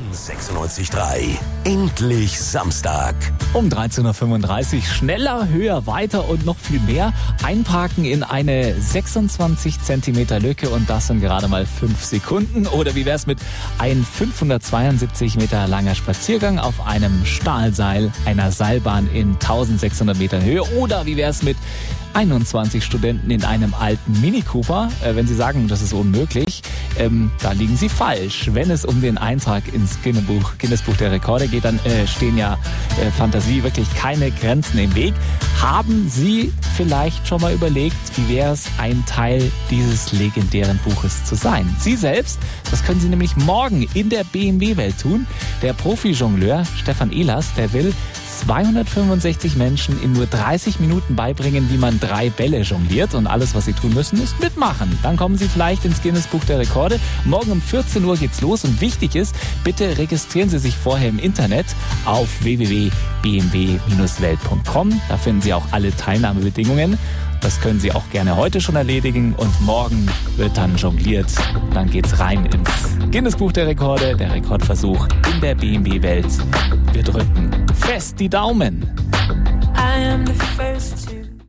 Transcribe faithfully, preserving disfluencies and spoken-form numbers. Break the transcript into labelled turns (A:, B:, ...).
A: sechsundneunzig Komma drei. Endlich Samstag.
B: Um dreizehn Uhr fünfunddreißig, schneller, höher, weiter und noch viel mehr. Einparken in eine sechsundzwanzig Zentimeter Lücke und das in gerade mal fünf Sekunden. Oder wie wär's mit ein fünfhundertzweiundsiebzig Meter langer Spaziergang auf einem Stahlseil einer Seilbahn in eintausendsechshundert Metern Höhe? Oder wie wär's mit einundzwanzig Studenten in einem alten Mini Cooper? Äh, wenn Sie sagen, das ist unmöglich, ähm, da liegen Sie falsch. Wenn es um den Eintrag ins Guinness-Buch, Guinness-Buch der Rekorde geht, dann äh, stehen ja äh, Fantasie wirklich keine Grenzen im Weg. Haben Sie vielleicht schon mal überlegt, wie wäre es, ein Teil dieses legendären Buches zu sein? Sie selbst, das können Sie nämlich morgen in der B M W-Welt tun. Der Profi-Jongleur Stefan Ehlers, der will zweihundertfünfundsechzig Menschen in nur dreißig Minuten beibringen, wie man drei Bälle jongliert. Und alles, was Sie tun müssen, ist mitmachen. Dann kommen Sie vielleicht ins Guinness-Buch der Rekorde. Morgen um vierzehn Uhr geht's los. Und wichtig ist, bitte registrieren Sie sich vorher im Internet auf w w w punkt b m w Bindestrich welt punkt com. Da finden Sie auch alle Teilnahmebedingungen. Das können Sie auch gerne heute schon erledigen. Und morgen wird dann jongliert. Dann geht's rein ins Guinness-Buch der Rekorde. Der Rekordversuch in der B M W-Welt. Wir drücken fest die Daumen.
C: I am the first to